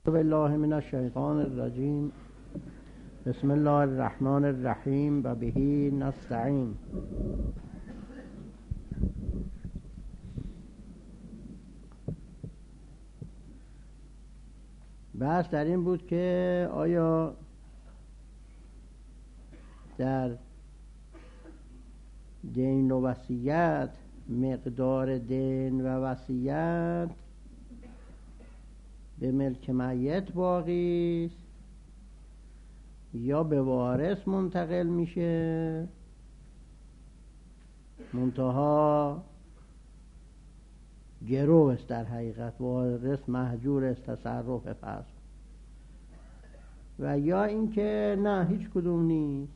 بالله من الشیطان الرجیم. بسم الله الرحمن الرحیم و به نستعین. بحث در این بود که آیا در دین و وصیت مقدار دین و وصیت به ملک میت باقی است یا به وارث منتقل میشه، منتها گرو است، در حقیقت وارث محجور است تصرف فرض، و یا اینکه نه هیچ کدوم نیست،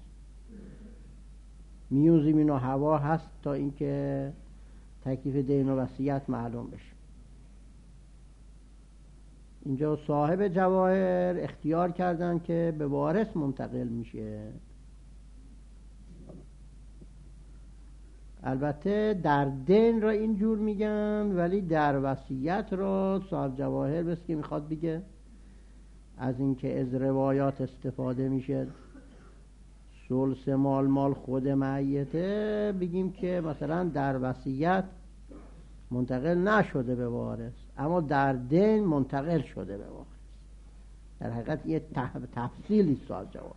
میون زمین و هوا هست تا اینکه تکلیف دین و وصیت معلوم بشه. اینجا صاحب جواهر اختیار کردن که به وارث منتقل میشه. البته در دین را اینجور میگن، ولی در وصیت را صاحب جواهر بس که میخواد بگه از اینکه از روایات استفاده میشه ثلث مال خود میته، بگیم که مثلا در وصیت منتقل نشده به وارث، اما در دین منتقل شده به وارث. در حقیقت یه تفصیلی صاحب جواهر.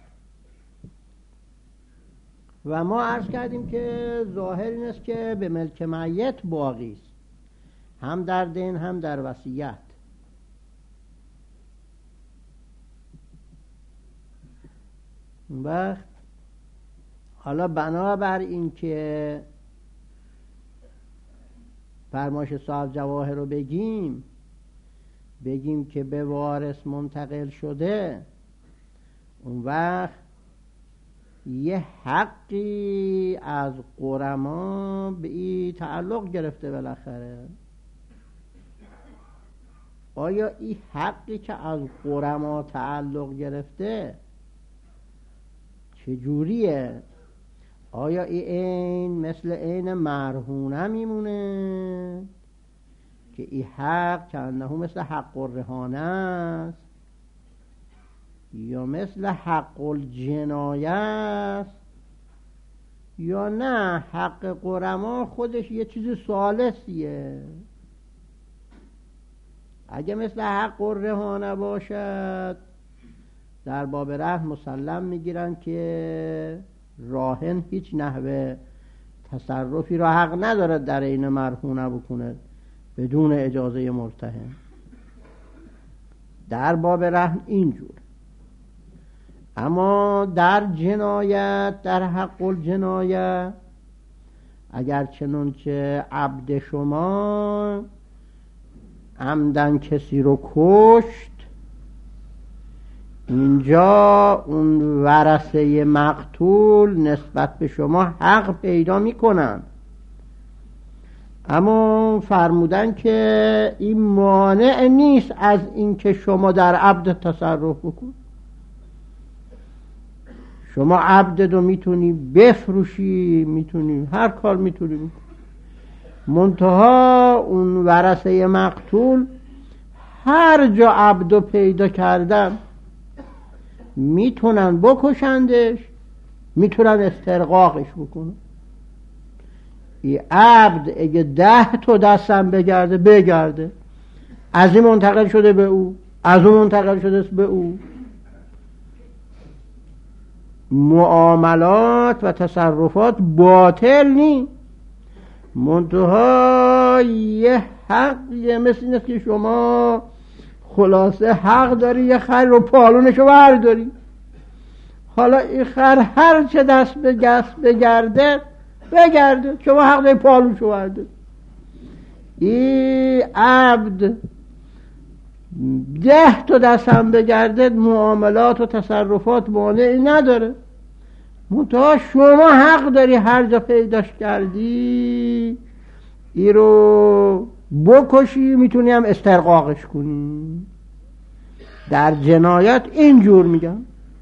و ما عرض کردیم که ظاهر این است که به ملک میت باقی است، هم در دین هم در وصیت. و حالا بنابر این که فرمایش صاحب جواهر رو بگیم که به وارث منتقل شده، اون وقت یه حقی از غرما به این تعلق گرفته بالاخره. آیا این حقی که از غرما تعلق گرفته چجوریه؟ آیا این مثل عین مرهونه میمونه که این حق که انه مثل حق الرهانه است، یا مثل حق الجنایه است، یا نه حق غرما خودش یه چیز ثالثیه؟ اگه مثل حق الرهانه باشد در باب رهن مسلم میگیرن که راهن هیچ نحوه تصرفی را حق ندارد در این مرهونه بکنه بدون اجازه مرتهن. در باب رهن اینجور. اما در جنایت، در حق الجنایه، اگر چنانچه عبد شما عمدن کسی رو کشت، اینجا اون ورثه مقتول نسبت به شما حق پیدا میکنن، اما فرمودن که این مانع نیست از این که شما در عبد تصرف بکن. شما عبد رو میتونی بفروشی، میتونی هر کار میتونی بکن، منتها اون ورثه مقتول هر جا عبد رو پیدا کردن میتونن بکشندش، میتونن استرقاقش بکنن. این عبد اگه 10 تا دستم بگرده، از این منتقل شده به او، از اون منتقل شده به او. معاملات و تصرفات باطل نی، منتها یه حق، یه مثل اینست که شما خلاصه حق داری یه خر رو پالونشو برداری. حالا این خر هر چه دست بگرده شما حق داری پالونشو برداری. این عبد 10 تا دست هم بگرده معاملات و تصرفات مانعی نداره، منتها شما حق داری هر جا پیداش کردی این رو بکشی، میتونی هم استرقاقش کنی. در جنایت اینجور میگم.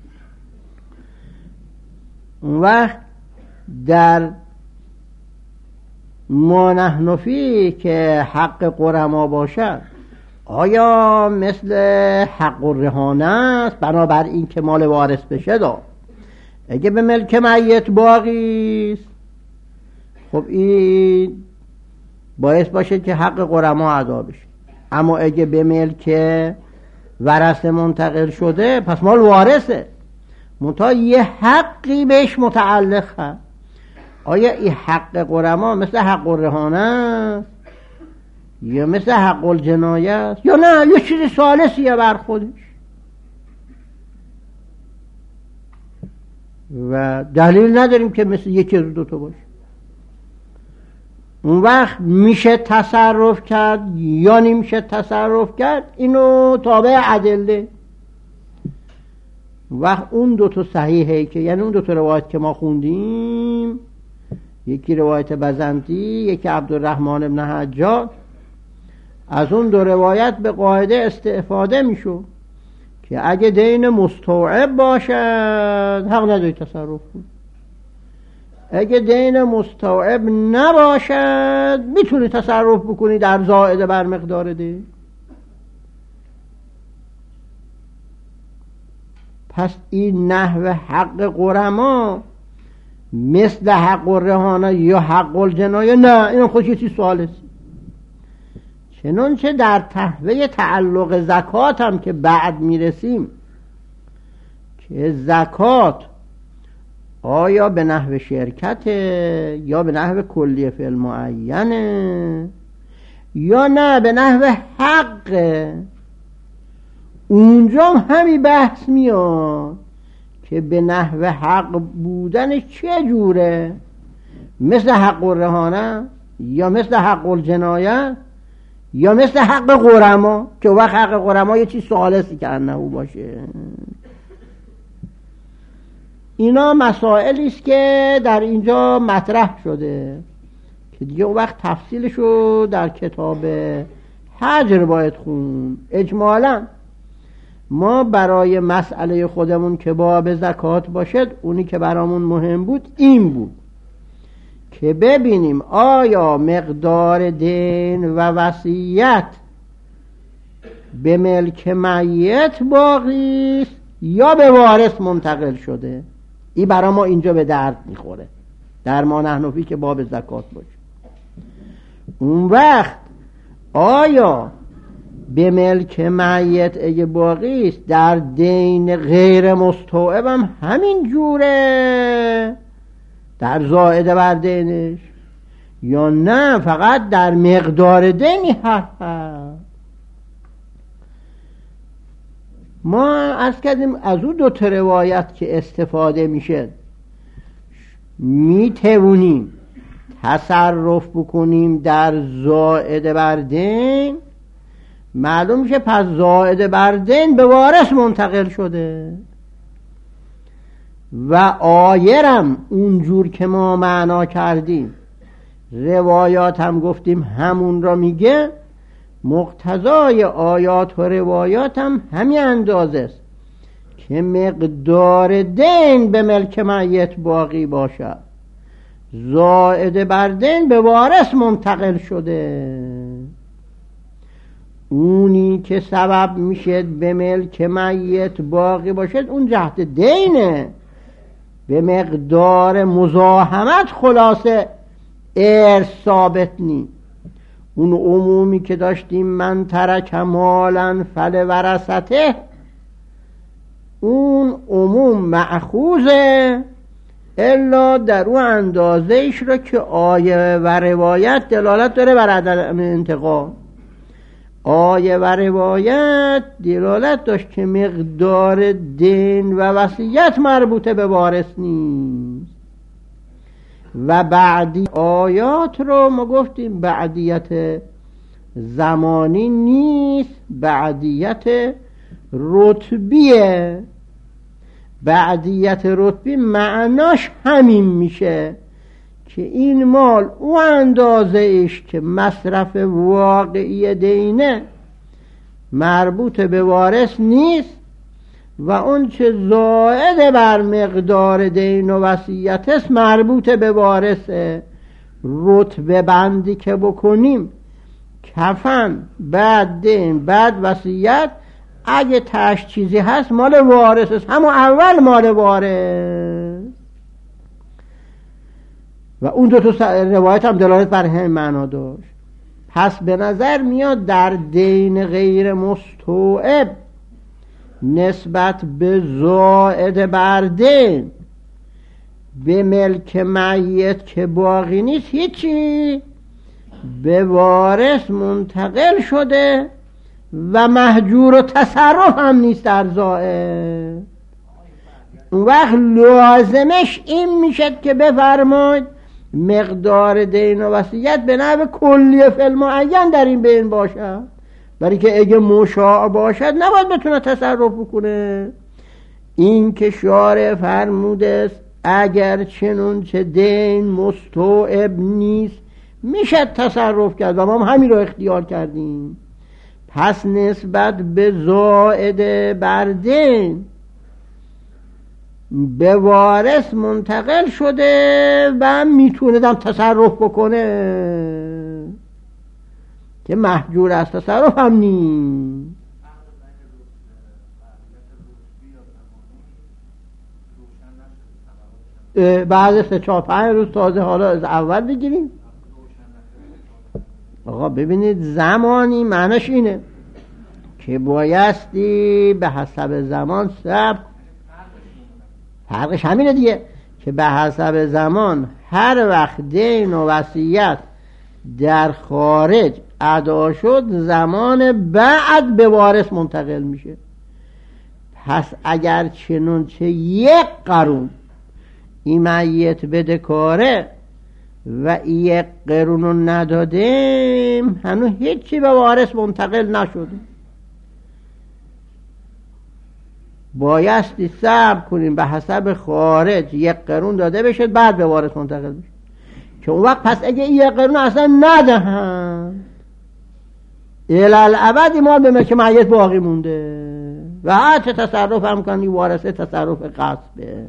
اون وقت در ما نحن فی که حق غرما باشد آیا مثل حق الرهانه است بنابر این که مال وارث بشه دا؟ اگه به ملک میت باقی است خب این باعث باشه که حق غرما ادا بشه، اما اگه به ملک ورثه منتقل شده پس مال وارثه، منتها یه حقی بهش متعلق هست. آیا این حق غرما مثل حق الرهانه است یا مثل حق الجنایه است یا نه یه چیز ثالثیه بر خودش و دلیل نداریم که مثل یکی از دو تا باشه؟ اون وقت میشه تصرف کرد یا نمیشه تصرف کرد، اینو تابع ادله. وقت اون دو تا صحیحه که یعنی اون دو تا روایت که ما خوندیم، یکی روایت بزنطی یکی عبدالرحمن بن حجاج، از اون دو روایت به قاعده استفاده میشو که اگه دین مستوعب باشد حق نداری تصرف کنی، اگه دین مستوعب نباشد میتونی تصرف بکنی در زائد بر مقدار دین. پس این نحو حق غرما مثل حق الرهانه یا حق الجنایه نه، این خودش یه چیز ثالثی. چنانچه در تحوه تعلق زکات هم که بعد میرسیم که زکات آیا به نحو شرکت یا به نحو کلیه فعل معینه یا نه به نحو حق، اونجا همین بحث میاد که به نحو حق بودنش چه جوره، مثل حق الرهانه یا مثل حق الجنایه یا مثل حق غرما، که وقت حق غرما یه چیز ثالثی که انه باشه. اینا مسائلی است که در اینجا مطرح شده که دیگه اون وقت تفصیلشو در کتاب حجر باید خون. اجمالا ما برای مسئله خودمون که باب زکات باشد، اونی که برامون مهم بود این بود که ببینیم آیا مقدار دین و وصیت به ملک میت باقی است یا به وارث منتقل شده. این برای ما اینجا به درد میخوره در ما نحنفی که باب زکات باشه. اون وقت آیا به ملک میت اگه باقی است در دین غیر مستوعب هم همین جوره در زائده بر دینش یا نه فقط در مقدار دینی هست؟ ما از کردیم از اون دو تا روایت که استفاده میشه میتونیم تصرف بکنیم در زائده بر دین، معلوم میشه پس زائده بر دین به وارث منتقل شده و آیرم اونجور که ما معنا کردیم روایات هم گفتیم همون را میگه، مقتضای آیات و روایات هم همین اندازه است که مقدار دین به ملک میت باقی باشد، زائد بر دین به وارث منتقل شده. اونی که سبب میشه به ملک میت باقی باشد اون جهت دینه، به مقدار مزاحمت خلاصه ارث ثابت نی. اون عمومی که داشتیم من ترک مالا فلورثته، اون عموم مأخوذه الا در اون اندازهش را که آیه و روایت دلالت داره بر عدم انتقام. آیه و روایت دلالت داشت که مقدار دین و وصیت مربوطه به وارث نیست و بعدی آیات رو ما گفتیم بعدیت زمانی نیست، بعدیت رتبیه. بعدیت رتبی معناش همین میشه که این مال او اندازه ایش که مصرف واقعی دینه مربوط به وارث نیست و اون چه زائد بر مقدار دین و وصیت است مربوط به وارثه. رتبه بندی که بکنیم کفن، بعد دین، بعد وصیت. اگه تاش چیزی هست مال وارث است، همون اول مال وارث. و اون دو تا روایت هم دلالت بر همین معنا داشت. پس به نظر میاد در دین غیر مستوعب نسبت به زائد بر دین به ملک میت که باقی نیست هیچی، به وارث منتقل شده و محجور و تصرف هم نیست در زائد. اون وقت لازمش این میشد که بفرماید مقدار دین و وصیت به نحو کلی فی المعین در این بین باشد، برای که اگه مشاع باشد نباید بتونه تصرف بکنه. این که شارع فرموده است اگر چنون چه دین مستوعب نیست میشه تصرف کرد و ما هم همین رو اختیار کردیم. پس نسبت به زائد بر دین به وارث منتقل شده و میتونه دم تصرف بکنه که محجور از تصرف هم نیست. بعد 3-4-5 روز تازه، حالا از اول بگیریم. آقا ببینید زمانی معنیش اینه که بایستی به حسب زمان صبر. فرقش همینه دیگه که به حسب زمان هر وقت دین و وصیت در خارج ادا شد زمان بعد به وارث منتقل میشه. پس اگر چنانچه یک قرون این میت بده کاره و یک قرون رو ندادیم هنوز هیچی به وارث منتقل نشده، بایستی صبر کنیم به حسب خارج یک قرون داده بشه بعد به وارث منتقل بشه. که اون وقت پس اگه یک قرون اصلا ندهن الالعبد مال به ملک میت باقی مونده و هر چه تصرف هم کنی وارثه تصرف غصبه.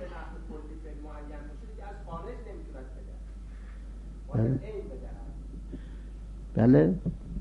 بله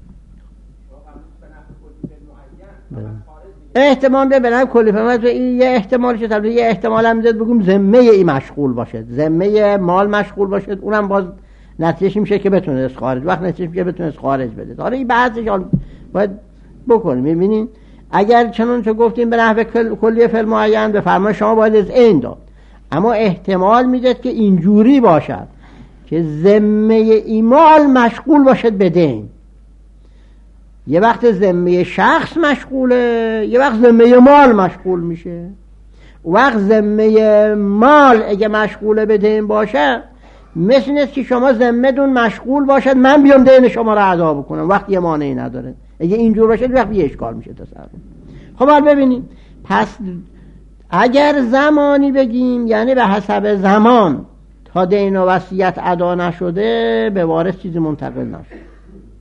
احتمال به بنام کلی فرمت این یه احتمالش طبعا یه احتمال هم میداد بگیم ذمه ای مشغول باشد، ذمه مال مشغول باشد، اونم باز نتیجهش میشه که بتونه از خارج، وقت نتیجهش میشه بتونه از خارج بده. حالا این بحثش باید بکنیم. میبینین اگر چنون چه گفتیم به نحو کلی فعل معین به فرمان شما باید از این داد، اما احتمال میداد که اینجوری باشد که ذمه ایمال مشغول باشد به دین. یه وقت ذمه شخص مشغوله، یه وقت ذمه مال مشغول میشه. وقت ذمه مال اگه مشغوله به دین باشه مثل نیست که شما ذمه دون مشغول باشد من بیام دین شما رو ادا بکنم، وقت یه مانعی نداره. اگه اینجور باشه وقت یه اشکال میشه تصرف. خب حالا ببینیم پس اگر زمانی بگیم یعنی به حسب زمان تا دین و وصیت ادا نشده به وارث چیزی منتقل نشده.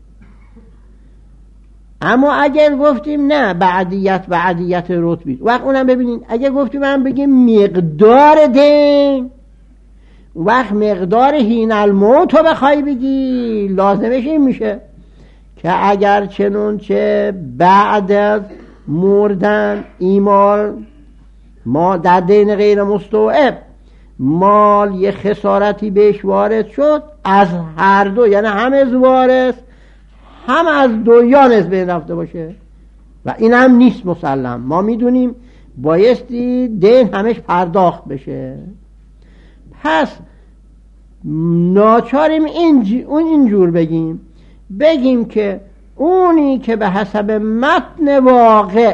اما اگر گفتیم نه بعدیت رتبی، وقت اونم ببینین اگر گفتیم من بگیم مقدار دین، وقت مقدار هین الموت رو بخوای بگی لازمش این میشه که اگر چنونچه بعد از مردن ایمال ما در دین غیر مستوعب مال یه خسارتی بهش وارد شد از هر دو، یعنی هم از وارث هم از دویان از بین رفته باشه و این هم نیست مسلم. ما میدونیم بایستی دین همش پرداخت بشه. پس ناچاریم اینجور بگیم که اونی که به حسب متن واقع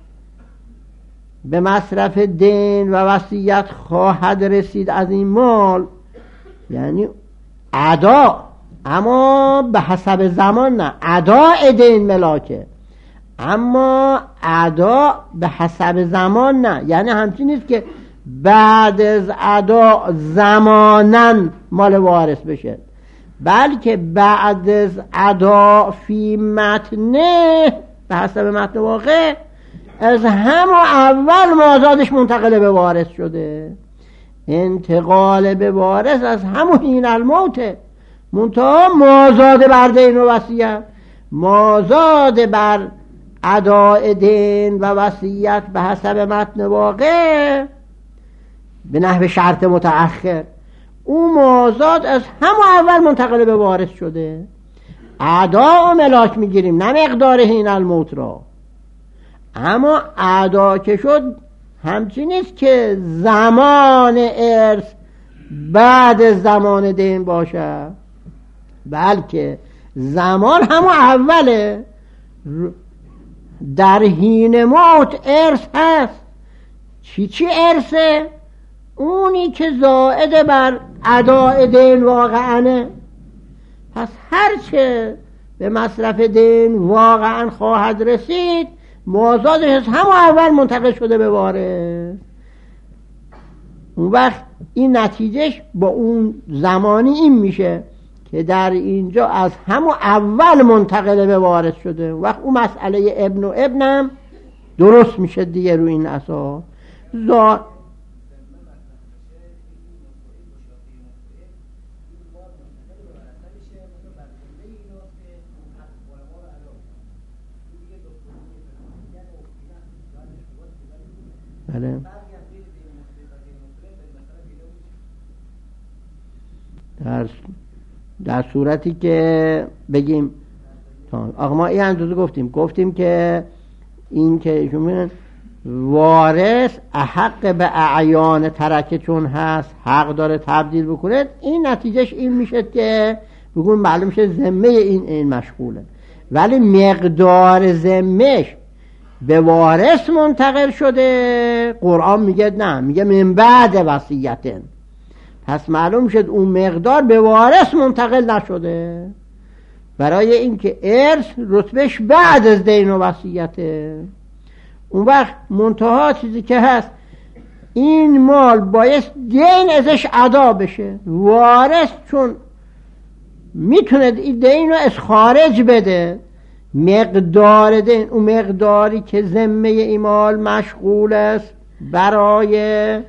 به مصرف دین و وصیت خواهد رسید از این مال یعنی ادا، اما به حسب زمان نه، ادا دین ملاکه اما ادا به حسب زمان نه، یعنی همچین نیست که بعد از ادا زمانن مال وارث بشه، بلکه بعد از ادا فی متنه به حسب متن واقع از همون اول مازادش منتقل به وارث شده. انتقال به وارث از همون هین الموته، منتها مازاد بر دین و وصیت مازاد بر اداء دین و وصیت به حسب متن واقع به نحو شرط متأخر، اون مازاد از همون اول منتقل به وارث شده. اعدا و ملاک میگیریم نه مقدار هین الموت را، اما اعدا که شد همچین نیست که زمان ارث بعد از زمان دین باشه، بلکه زمان همون اوله. در حین موت ارث هست. چی ارثه؟ اونی که زائد بر اداء دین واقعا. پس هرچه به مصرف دین واقعا خواهد رسید مازادش از همون اول منتقل شده به وارث. اون وقت این نتیجهش با اون زمانی این میشه که در اینجا از همون اول منتقل به وارث شده. وقت اون مسئله ابن و ابنم درست میشه دیگه رو این اساس. بله. در صورتی که بگیم آقا ما این اندازه گفتیم که این که شما وارث احق به اعیان ترکه چون هست حق داره تبدیل بکنه، این نتیجهش این میشه که بگون معلوم میشه ذمه این مشغوله، ولی مقدار ذمهش به وارث منتقل شده. قرآن میگه نه، میگه من بعد وصیتن. پس معلوم شد اون مقدار به وارث منتقل نشده، برای اینکه ارث رتبهش بعد از دین و وصیته. اون وقت منتها چیزی که هست این مال باید دین ازش ادا بشه. وارث چون میتونه این دین رو از خارج بده، مقدار دین، اون مقداری که ذمه این مال مشغول است برای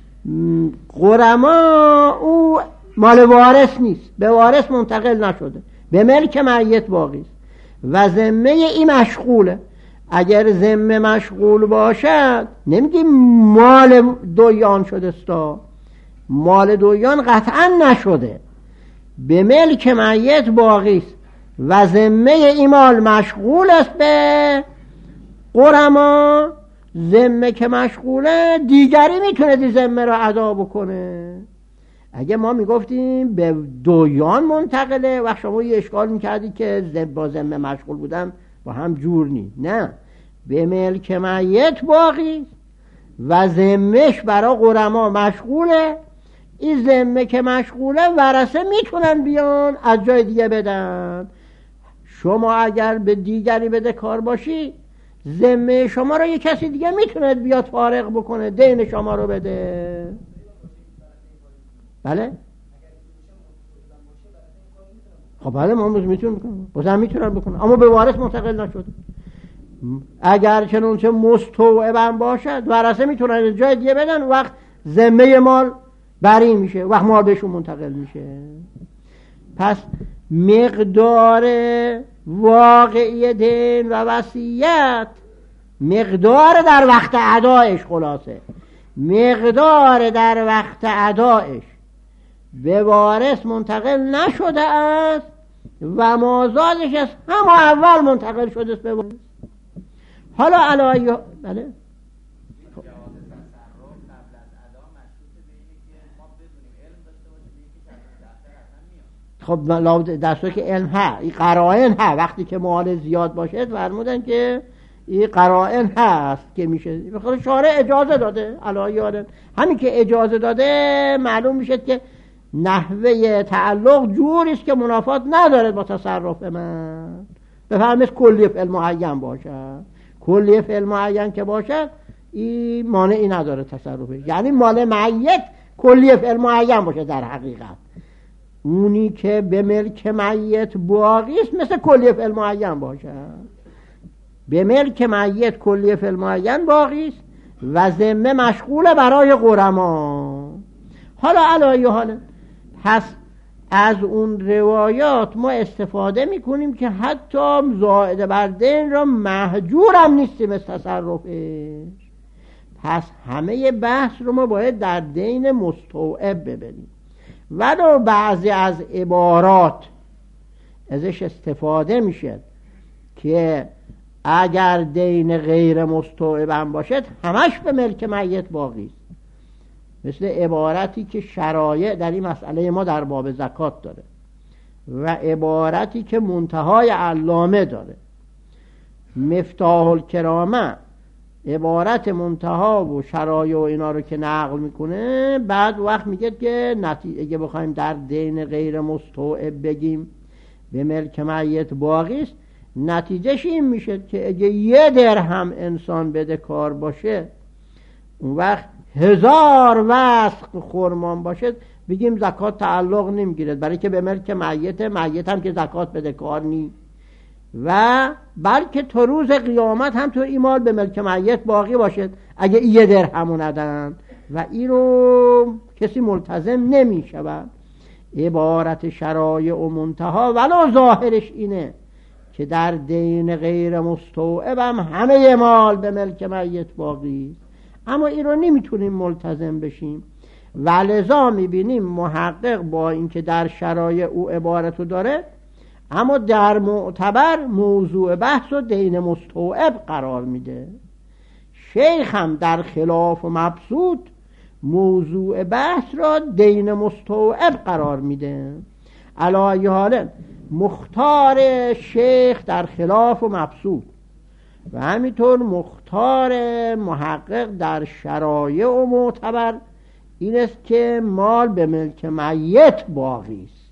غرما، او مال وارث نیست، به وارث منتقل نشده، به ملک میت باقی است و ذمه این مشغوله. اگر ذمه مشغول باشد نمیگیم مال دویان شده است، مال دویان قطعا نشده، به ملک میت باقی است و ذمه این مال مشغول است به غرما. ذمه که مشغوله دیگری میتونه دی ذمه را ادا بکنه. اگه ما میگفتیم به دویان منتقله وقت شما یه اشکال میکردی که با ذمه مشغول بودم با هم جور نی. نه، به ملک میت باقی و ذمهش برای غرما مشغوله. این ذمه که مشغوله ورثه میتونن بیان از جای دیگه بدن. شما اگر به دیگری بده کار باشی، ذمه شما رو یه کسی دیگه میتونه بیاد فارغ بکنه، دین شما رو بده. بله؟ خب بله، ما میتونیم بکنیم، بازم میتونن بکنن، اما به وارث منتقل نشده. اگر چنانچه مستوعبا باشد ورثه میتونن جای دیگه بدن، وقت ذمه مال بری میشه، وقت مال بهشون منتقل میشه. پس مقدار واقعی دین و وصیت، مقدار در وقت ادایش، خلاصه مقدار در وقت ادایش به وارث منتقل نشده است و مازادش از همه اول منتقل شده است به وارث. حالا علایه بله خب در صورتی که علم ها، این قرائن ها، وقتی که مال زیاد باشه فرمودن که این قرائن هست که میشه، بخاطر شارع اجازه داده. علایه همین که اجازه داده معلوم میشه که نحوه تعلق جوریست که منافات نداره با تصرف من. بفرمایید کلی فعل معین باشد، کلی فعل معین که باشد این مانعی نداره تصرفه. یعنی مال میت کلی فعل معین باشه. در حقیقت اونی که به ملک میت باقی است مثل کلی فعل معین باشه. به ملک میت کلی فعل معین باقی است و ذمه مشغوله برای غرما. حالا علایه حاله، پس از اون روایات ما استفاده میکنیم که حتی زائد بر دین را محجور هم نیستیم از تصرفش. پس همه بحث رو ما باید در دین مستوعب ببینیم. ولو بعضی از عبارات ازش استفاده میشه که اگر دین غیر مستوعب هم باشد همش به ملک میت باقی است، مثل عبارتی که شرایع در این مسئله ما در باب زکات داره و عبارتی که منتهای علامه داره. مفتاح الکرامه عبارت منتها و شرایع و اینا رو که نقل میکنه، بعد وقت میگه که اگه بخوایم در دین غیر مستوعب بگیم به ملک میت باقی است، نتیجهش این میشه که اگه 1 درهم انسان بده کار باشه، اون وقت 1000 وسق خرمان باشه، بگیم زکات تعلق نمیگیره، برای که به ملک میت هم که زکات بده کار نی، و بلکه تا روز قیامت هم تو این مال به ملک میت باقی باشد اگه 1 درهم ندن، و این رو کسی ملتزم نمی شود. عبارت شرایع و منتها ولو ظاهرش اینه که در دین غیر مستوعب هم همه مال به ملک میت باقی، اما این رو نمیتونیم ملتزم بشیم. ولذا میبینیم محقق با اینکه در شرایع او عبارتو داره، اما در معتبر موضوع بحث و دین مستوعب قرار میده. شیخ هم در خلاف و مبسوط موضوع بحث را دین مستوعب قرار میده. علی حال مختار شیخ در خلاف و مبسوط و همینطور مختار محقق در شرایع و معتبر این است که مال به ملک میت باقی است.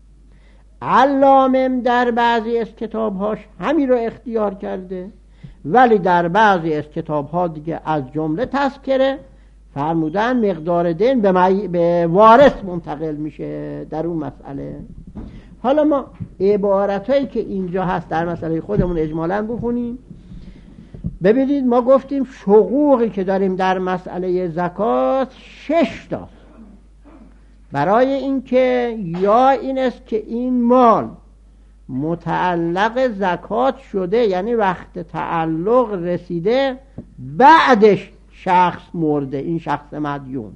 علامه در بعضی از کتابهاش همین رو اختیار کرده، ولی در بعضی از کتابها دیگه از جمله تذکره فرمودن مقدار دین به وارث منتقل میشه در اون مسئله. حالا ما عبارتایی که اینجا هست در مسئله خودمون اجمالاً بخونیم. ببینید ما گفتیم شقوقی که داریم در مسئله زکات 6 تا، برای اینکه یا این است که این مال متعلق زکات شده، یعنی وقت تعلق رسیده بعدش شخص مرده، این شخص مدیون،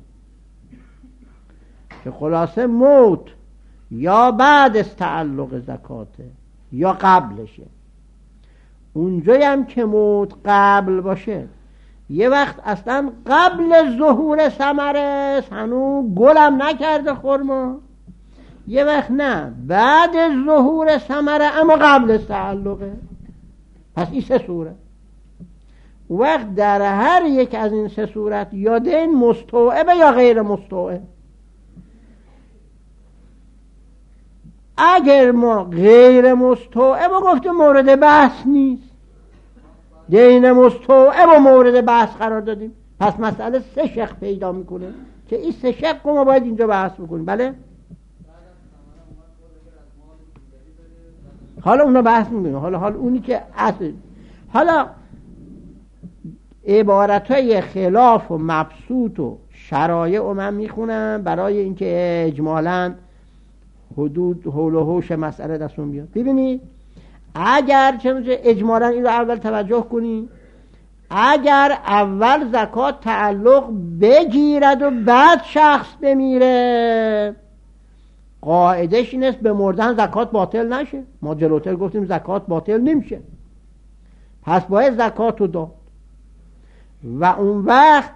که خلاصه موت یا بعد از تعلق زکاته یا قبلشه. اونجایی هم که موت قبل باشه، یه وقت اصلا قبل ظهور ثمره، هنوز گلم نکرده خرما، یه وقت نه بعد از ظهور ثمره اما قبل از تعلقه. پس این 3 صورت. وقت در هر یک از این 3 صورت یا دین مستوعبه یا غیر مستوعب. اگر ما غیر مستوعب گفتیم مورد بحث نیست، دین مستوعب و مورد بحث قرار دادیم، پس مسئله 3 شق پیدا میکنه که این 3 شق ما باید اینجا بحث بکنیم. بله حالا اونا بحث میکنیم. حالا اونی که اصل، حالا عبارتای خلاف و مبسوط و شرایع رو من میخونم برای اینکه اجمالاً حدود حول و حوش مسئله دستون بیاد. ببینید اگر چنانچه اجمالاً این رو اول توجه کنید، اگر اول زکات تعلق بگیرد و بعد شخص بمیره، قاعدش این است به مردن زکات باطل نشه. ما جلوتر گفتیم زکات باطل نمیشه، پس باید زکات رو داد. و اون وقت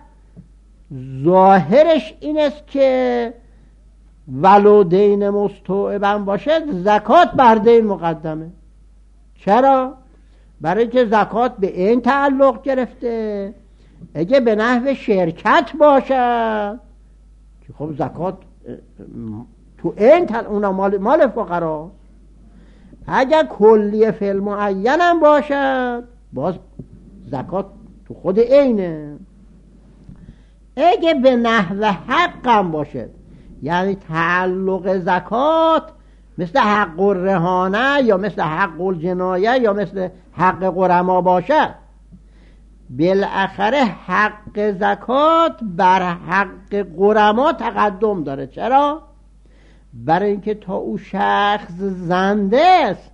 ظاهرش این است که ولو دین مستوعبم باشد زکات بر دین مقدمه. چرا؟ برای که زکات به این تعلق گرفته. اگه به نحو شرکت باشد که خب زکات تو این اونا مال فقرا، اگر کلیه فی المعین هم باشد باز زکات تو خود اینه. اگه به نحو حق هم باشد، یعنی تعلق زکات مثل حق الرهانه یا مثل حق الجنایه یا مثل حق غرما باشد، بالاخره حق زکات بر حق غرما تقدم داره. چرا؟ برای اینکه تا او شخص زنده است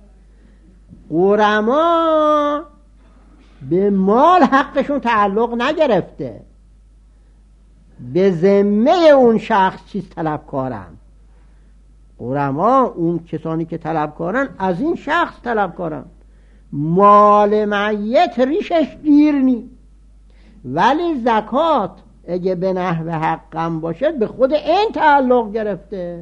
غرما به مال حقشون تعلق نگرفته، به ذمه اون شخص چیز طلبکارن. غرما اون کسانی که طلبکارن از این شخص طلبکارن. مال میت ریشش گیر نی، ولی زکات اگه به نحو حقم باشد به خود این تعلق گرفته.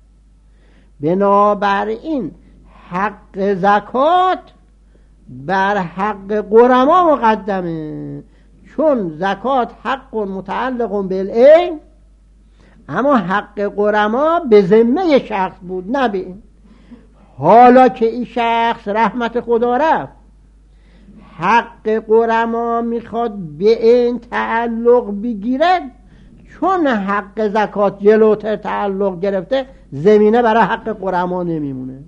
بنابراین حق زکات بر حق غرما مقدمه، چون زکات حق متعلق بالعین، اما حق غرما به ذمه شخص بود نه به این. حالا که این شخص رحمت خدا رفت، حق غرما میخواد به این تعلق بگیرد، چون حق زکات جلوتر تعلق گرفته زمینه برای حق غرما نمیمونه.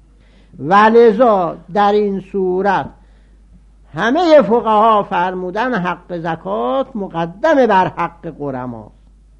ولذا در این صورت همه فقها فرمودن حق زکات مقدم بر حق غرما.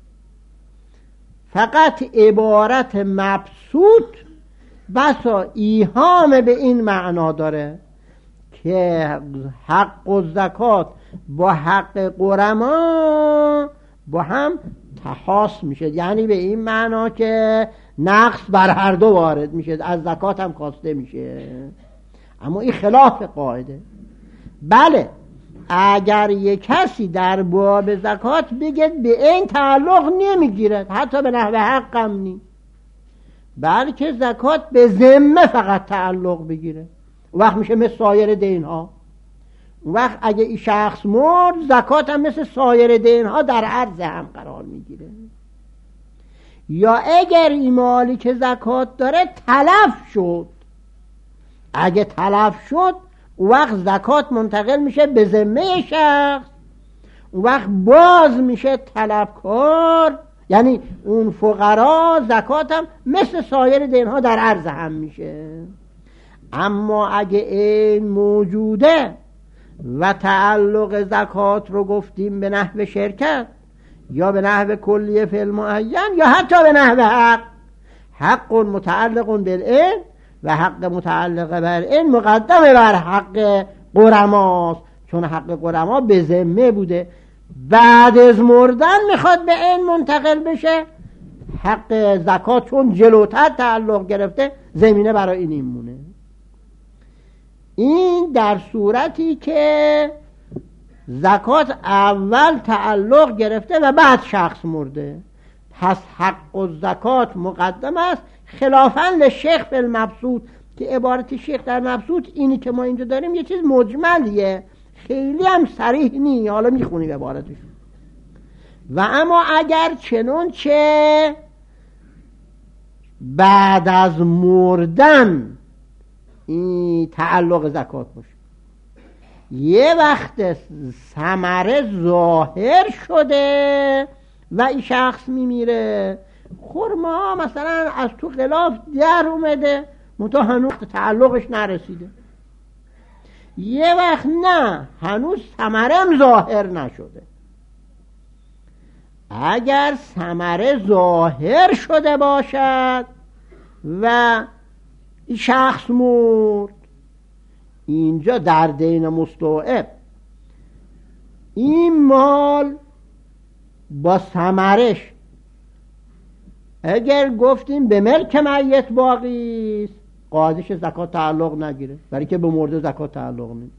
فقط عبارت مبسوط بسا ایهام به این معنا داره که حق و زکات با حق غرما با هم تحاس میشه، یعنی به این معنا که نقص بر هر دو وارد میشه، از زکات هم کاسته میشه. اما این خلاف قاعده. بله اگر یک کسی در باب زکات بگه به این تعلق نمیگیرد، حتی به نحو حقم نی، بلکه زکات به ذمه فقط تعلق بگیره، وقت میشه مثل سایر دین ها. وقت اگه این شخص مرد زکات هم مثل سایر دین ها در عرض هم قرار میگیره. یا اگر این مالی که زکات داره تلف شد، اگه تلف شد وقت زکات منتقل میشه به ذمه شخص، وقت باز میشه طلبکار، یعنی اون فقرا زکات هم مثل سایر دینها در عرض هم میشه. اما اگه این موجوده و تعلق زکات رو گفتیم به نحو شرکت یا به نحو کلیه فی المعین یا حتی به نحو حق متعلق بالعین و حق متعلق بر این مقدم بر حق غرماست، چون حق غرما به ذمه بوده، بعد از مردن میخواد به این منتقل بشه. حق زکات چون جلوتر تعلق گرفته زمینه برای این مونه. این در صورتی که زکات اول تعلق گرفته و بعد شخص مرده، پس حق و زکات مقدم است، خلافاً لشیخ فی المبسوط، که عبارت شیخ در مبسوط اینی که ما اینجا داریم یه چیز مجملیه، خیلی هم صریح نی. حالا میخونیم عبارتش. و اما اگر چنانچه بعد از مردن این تعلق زکات باشه، یه وقت ثمره ظاهر شده و این شخص میمیره، خرما مثلا از تو غلاف در اومده منتها هنوز تعلقش نرسیده، یه وقت نه هنوز ثمرم ظاهر نشده. اگر ثمره ظاهر شده باشد و این شخص مرد، اینجا در دین مستوعب این مال با ثمرش اگر گفتیم به ملک میت باقی است، قاعدش زکات تعلق نگیره، برای که به مرده زکات تعلق نگیره.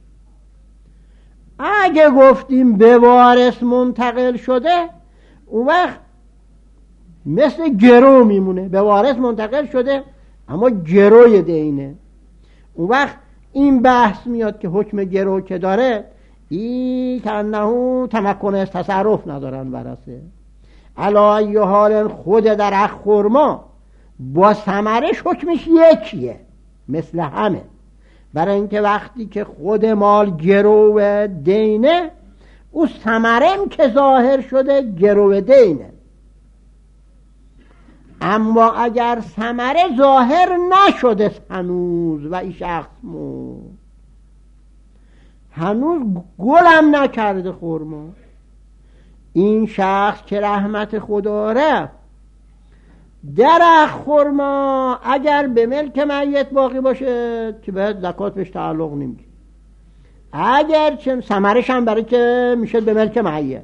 اگه گفتیم به وارث منتقل شده، اون وقت مثل گرو میمونه، به وارث منتقل شده اما گروی دینه. اون وقت این بحث میاد که حکم گرو که داره این کنهو تمکن از تصرف ندارن برسه. علی حال خود در خرما با ثمرش حکمش یکیه مثل همه، برای اینکه وقتی که خود مال گرو دینه، او ثمرم که ظاهر شده گرو دینه. اما اگر ثمره ظاهر نشده هنوز و این شخص هنوز گلم نکرده خرما، این شخص که رحمت خدا رفت درخت خرما اگر به ملک میت باقی باشه که باید زکات بهش تعلق نمیگیره، اگر چه ثمرش هم برای که میشه به ملک میت.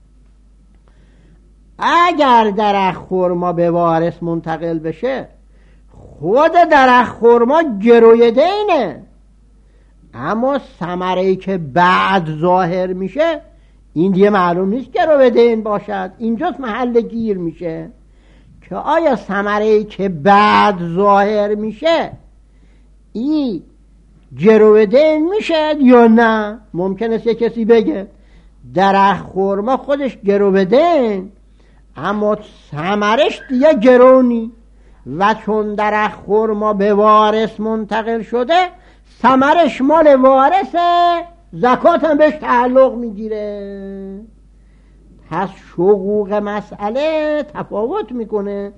اگر درخت خرما به وارث منتقل بشه، خود درخت خرما گروی دینه، اما ثمره‌ای که بعد ظاهر میشه این دیگه معلوم نیست گروی دین باشد. اینجاست محل گیر میشه که آیا ثمره‌ای که بعد ظاهر میشه این گروی دین میشه یا نه. ممکن است یه کسی بگه درخت خرما خودش گروی دین اما ثمرش دیگه گرونی، و چون درخت خرما به وارث منتقل شده ثمرش مال وارثه، زکات هم بهش تعلق میگیره. پس شقوق مسئله تفاوت میکنه.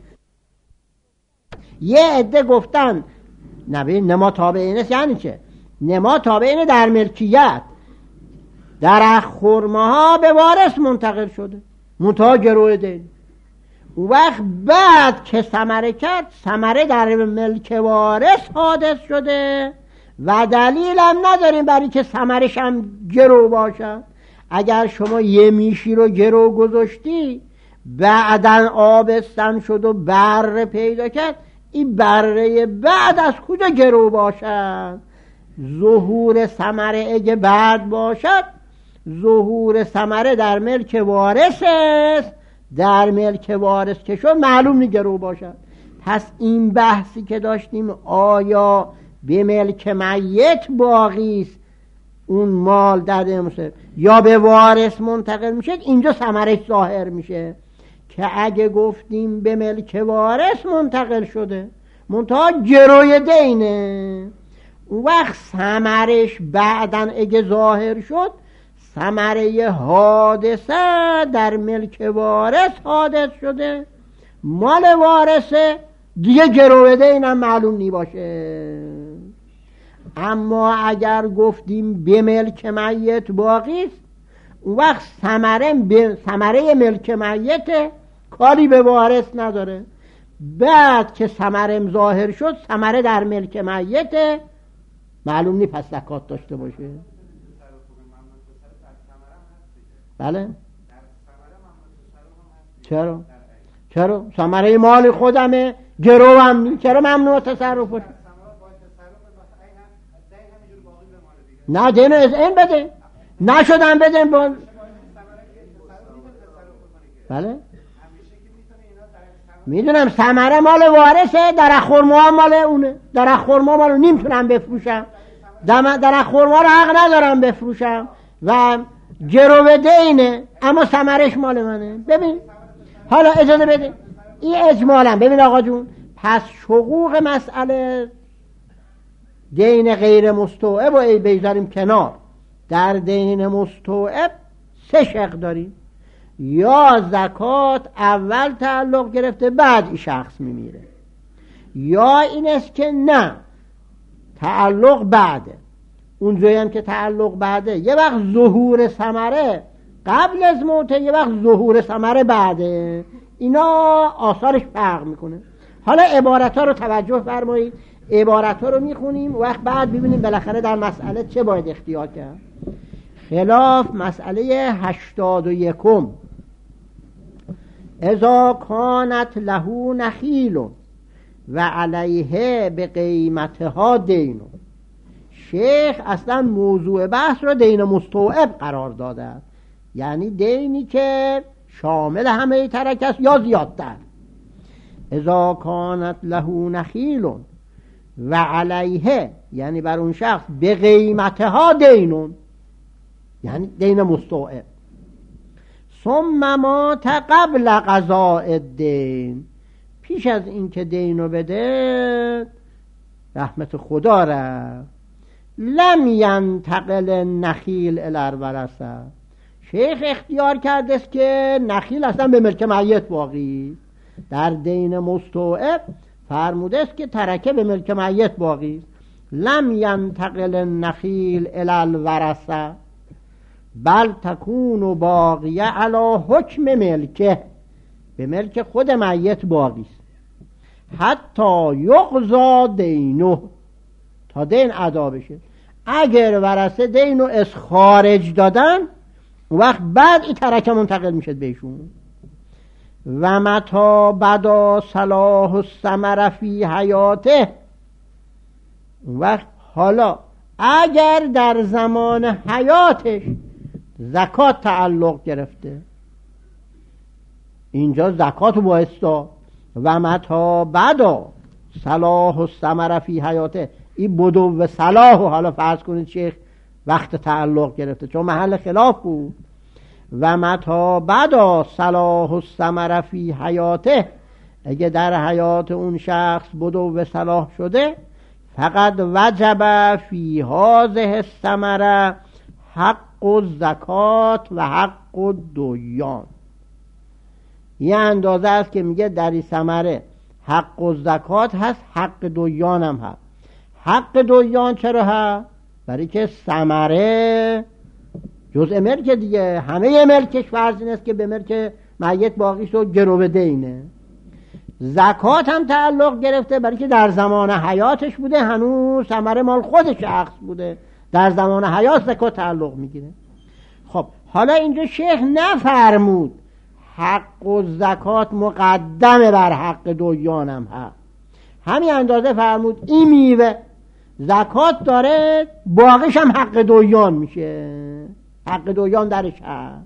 یه عده گفتن نما تابعینه، یعنی چه؟ نما تابعینه در ملکیت، درخت خرماها به وارث منتقل شده منتها گروه دین. اون وقت بعد که ثمره کرد، ثمره در ملک وارث حادث شده و دلیل هم نداریم برای که ثمرش هم گرو باشد. اگر شما یه میشی رو گرو گذاشتی بعدن آبستن شد و بره پیدا کرد، این بره بعد از کجا گرو باشد؟ ظهور ثمره اگه بعد باشد، ظهور ثمره در ملک وارث است، در ملک وارث که شد معلوم نگرو باشد. پس این بحثی که داشتیم آیا به ملک میت باقی است اون مال در دین یا به وارث منتقل میشه، اینجا ثمرش ظاهر میشه که اگه گفتیم به ملک وارث منتقل شده منتها گروی دینه، اون وقت ثمرش بعدن اگه ظاهر شد ثمره حادثه در ملک وارث حادث شده، مال وارثه دیگه گروه دینم معلوم نی باشه. اما اگر گفتیم به ملک میت باقی است، اون وقت ثمره ملک میت کاری به وارث نداره. بعد که ثمره ظاهر شد ثمره در ملک میت معلوم نی پس زکات داشته باشه. بله چرا ثمره مال خودمه گرو هم نی، چرا ممنوع تصرف باشه؟ نه دینو از این بده، نشدن بده بله میدونم ثمره مال وارثه، درخت خرما مال اونه، درخت خرما مال نمیتونم بفروشم، درخت خرما رو حق ندارم بفروشم و گرو دینه اما ثمرش مال منه. ببین حالا اجازه بده این اجمالا. ببین آقا جون، پس حقوق مسئله دین غیر مستوعب و ای بگذاریم کنار، در دین مستوعب سه شق داریم. یا زکات اول تعلق گرفته بعد این شخص میمیره، یا این است که نه تعلق بعده. اونجایی هم که تعلق بعده یه وقت ظهور ثمره قبل از موته، یه وقت ظهور ثمره بعده، اینا آثارش فرق میکنه. حالا عبارت ها رو توجه فرمایید، عبارت ها رو میخونیم وقت بعد ببینیم بالاخره در مسئله چه باید اختیار کرد. خلاف مسئله 81 اذا کانت له نخیل و علیه به قیمتها دین. شیخ اصلا موضوع بحث رو دین مستوعب قرار داده، یعنی دینی که شامل همه ترک است یا زیادتر. اذا کانت له نخیل و علیه یعنی بر اون شخص به قیمتها دینون، یعنی دین مستوعب. ثم مات قبل قضاء الدین، پیش از این که دینو بده رحمت خدا رفت. لم ینتقل النخیل الی الورثه، شیخ اختیار کرده است که نخیل اصلا به ملک میت باقی. در دین مستوعب فرموده است که ترکه به ملک میت باقی. لم ینتقل النخیل الی الورثه بل تکون باقیه علی حکم ملکه، به ملک خود میت باقی است. حتی یقضا دینه، تا دین ادا بشه. اگر ورثه دینو از خارج دادن، اون وقت بعد این ترکه منتقل میشه بهشون. و متا بدا صلاح الثمر فی حیاته، اون وقت حالا اگر در زمان حیاتش زکات تعلق گرفته، اینجا زکات بایستا. و متا بدا صلاح الثمر فی حیاته، این بدو و صلاح، و حالا فرض کنید شیخ وقت تعلق گرفته چون محل خلاف بود. و متا بدا صلاح الثمر فی حیاته، اگه در حیات اون شخص بدو و صلاح شده، فقط وجب فی هذه الثمره حق الزکات و حق الدیان. یه اندازه است که میگه در این ثمره حق الزکات هست، حق دیان هم هست. حق دیان چرا هست؟ برای که ثمره جزء ملک دیگه، همه ملکش فرض این است که به ملک میت باقی شد، گرو دینه. زکات هم تعلق گرفته برای که در زمان حیاتش بوده، هنوز ثمره مال خود شخص بوده، در زمان حیات زکات تعلق میگیره. خب حالا اینجا شیخ نفرمود حق و زکات مقدمه بر حق دیانم هست، همین اندازه فرمود این میوه زکات داره، باقیش هم حق دیان میشه، حق دیان درش هست.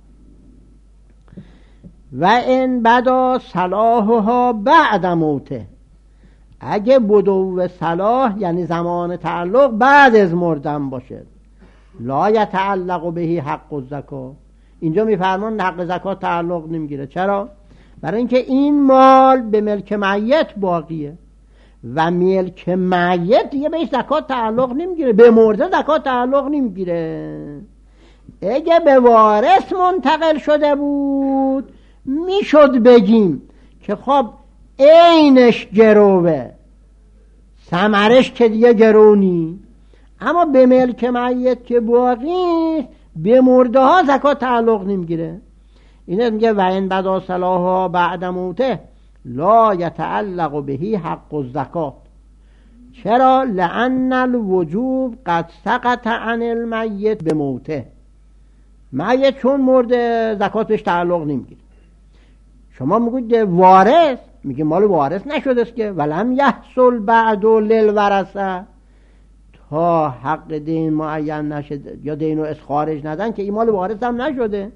و ان بدا صلاحها بعد موته، اگه بدو و صلاح یعنی زمان تعلق بعد از مردن باشه، لا یتعلق بهی حق الزکات، اینجا میفرمان حق زکات تعلق نمیگیره. چرا؟ برای اینکه این مال به ملک میت باقیه و ملک میت دیگه بهش زکات تعلق نمیگیره، به مرده زکات تعلق نمیگیره. اگه به وارث منتقل شده بود میشد بگیم که خب عینش گروه، ثمرش که دیگه گرونی، اما به ملک میت که باقی به مرده ها زکات تعلق نمیگیره. اینه میگه و این بدا صلاحها بعد موته لا یتعلق بهی حق الزکات. چرا؟ لأن الوجوب قد سقط عن المیت به موته، میت چون مرده زکات بهش تعلق نمیگیره. شما میگوید وارث، میگه مال وارث نشده است که ولم یحصل بعد للورثه، تا حق دین معین نشده یا دینو از خارج ندن که این مال وارث هم نشده.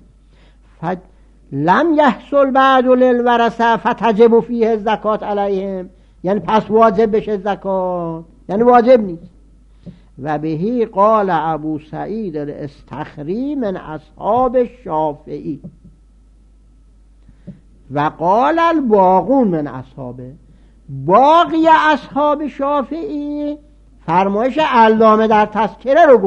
لم یحصل بعد للورثه فتجب فیه زکات علیهم، یعنی پس واجب بشه زکات، یعنی واجب نیست. و بهی قال ابو سعید الاستخری من اصحاب الشافعی و قال الباقون من اصحابه، باقی اصحاب شافعی فرمایش علامه در تذکره رو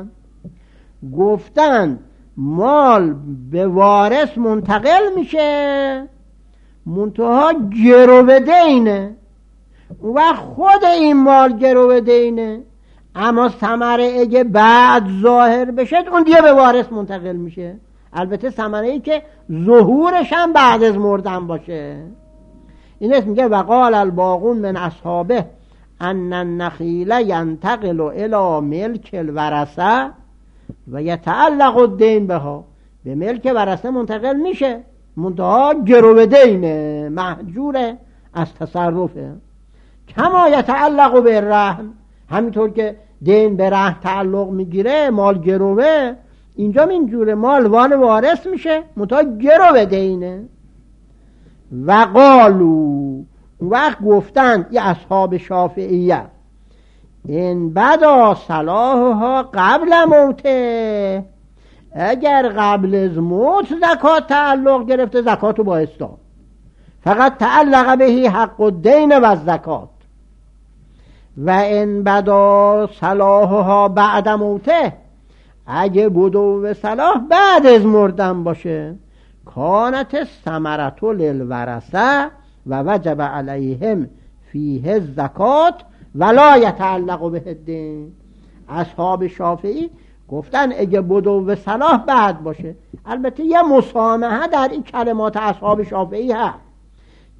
گفتن مال به وارث منتقل میشه، منتها گرو دینه و خود این مال گرو دینه، اما ثمره اگه بعد ظاهر بشه اون دیگه به وارث منتقل میشه. البته ثمره ای که ظهورش هم بعد از مردن باشه. این اسم میگه وقال الباقون من اصحابه ان النخیل ینتقل الى ملک الورثه و یتعلق الدین بها، به ملک ورثه منتقل میشه، منتها گرو دینه، محجوره از تصرفه. کما یتعلق به رهن، همینطور که دین به رهن تعلق میگیره، مال گروه، اینجا اینجوره، مال وارث میشه منتها گرو دینه. و قالو، وقت گفتن یه اصحاب شافعیه این بدا صلاحها قبل موته، اگر قبل از موت زکات تعلق گرفته زکاتو باید داد، فقط تعلق بهی حق الدین و زکات. و این بدا صلاحها بعد موته، اگه بدو و صلاح بعد از مردن باشه، کانت ثمرة للورثه و وجب علیهم فیه الزکات ولا یتعلق به الدین. اصحاب شافعی گفتن اگه بدو و صلاح بعد باشه، البته یه مسامحه در این کلمات اصحاب شافعی هست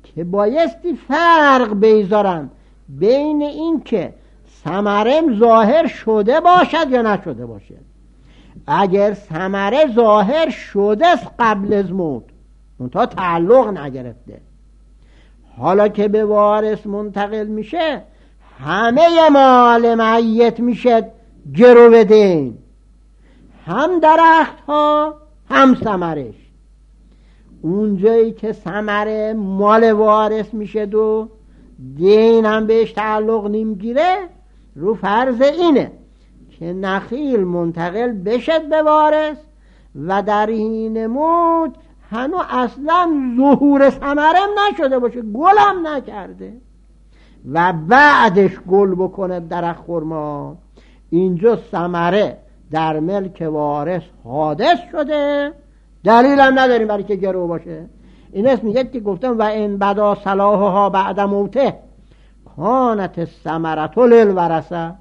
که بایستی فرق بیزارن بین این که ثمره ظاهر شده باشد یا نشده باشد. اگر ثمره ظاهر شده است قبل از موت، منتها تعلق نگرفته، حالا که به وارث منتقل میشه همه مال میت میشه گرو دین، هم درخت ها هم ثمرش. اونجایی که ثمره مال وارث میشه و دین هم بهش تعلق نمیگیره، رو فرض اینه که نخیل منتقل بشد به وارث و در این موت هنو اصلا ظهور ثمره نشده باشه، گلم نکرده و بعدش گل بکنه درخت خرما، اینجا ثمره در ملک وارث حادث شده، دلیل هم نداریم برای که گرو باشه. این اسم میگه که گفتم و ان بدا صلاحها بعد موته کانت الثمرة للورثه،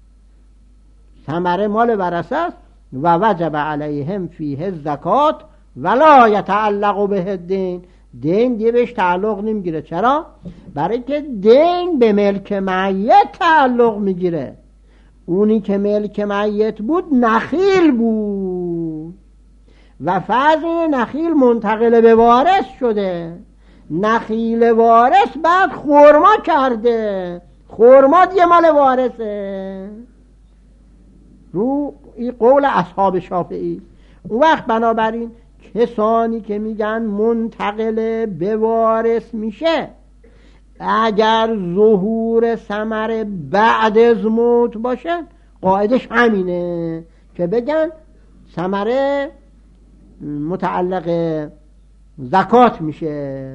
ثمره مال ورثه است و وجب علیهم فیه الزکات ولا یتعلق به الدین، دین دیگه بهش تعلق نمیگیره. چرا؟ برای که دین به ملک میت تعلق میگیره. اونی که ملک میت بود نخیل بود و فرض نخیل منتقل به وارث شده، نخیل وارث بعد خرما کرده، خرما دیگه مال وارثه. رو این قول اصحاب شافعی. اون وقت بنابراین کسانی که میگن منتقل به وارث میشه، اگر ظهور ثمره بعد از موت باشه، قاعدش همینه که بگن ثمره متعلق زکات میشه.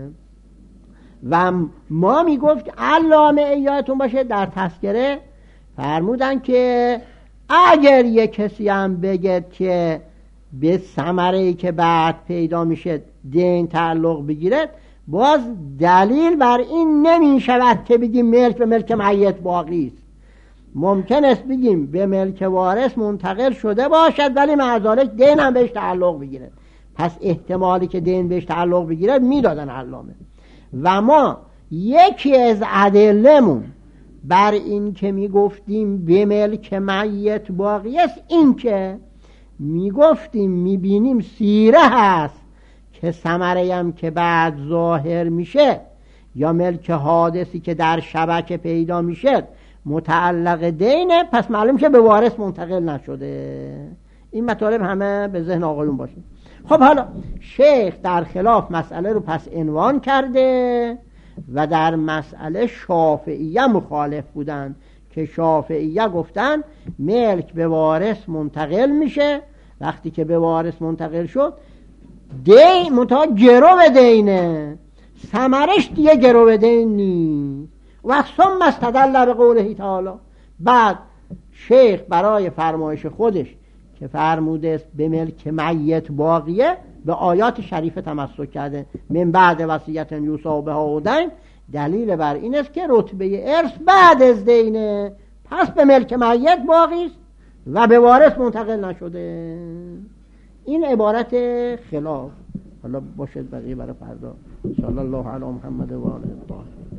و ما میگفت علامه یادتون باشه در تذکره فرمودن که اگر یک کسی هم بگه که به ثمره‌ای که بعد پیدا میشه دین تعلق بگیره، باز دلیل بر این نمیشود که بگیم ملک به ملک میت باقی است. ممکن است بگیم به ملک وارث منتقل شده باشد ولی مع ذلک دین هم بهش تعلق بگیره، پس احتمالی که دین بهش تعلق بگیره میدادن علامه. و ما یکی از ادله‌مون بر این که میگفتیم به ملک میت باقی است، این که میگفتیم میبینیم سیره هست که ثمره هم که بعد ظاهر میشه یا ملک حادثی که در شبکه پیدا میشه متعلق دینه، پس معلوم که به وارث منتقل نشده. این مطالب همه به ذهن آقایون باشه. خب حالا شیخ در خلاف مسئله رو پس عنوان کرده و در مسئله شافعیه مخالف بودن که شافعیه گفتن ملک به وارث منتقل میشه، وقتی که به وارث منتقل شد دین منتها گرو دینه، ثمرش دیگه گرو دین نیست. و ثم استدل به قوله تعالی، بعد شیخ برای فرمایش خودش که فرموده است به ملک میت باقیه به آیات شریفه تمسک کرده، من بعد وصیت یوصی بها دین، دلیل بر این است که رتبه ارث بعد از دینه، پس به ملک میت باقی است و به وارث منتقل نشده. این عبارت خلاف. حالا باشد بقیه برای فردا. صلی الله علی محمد و آله الطاهرین.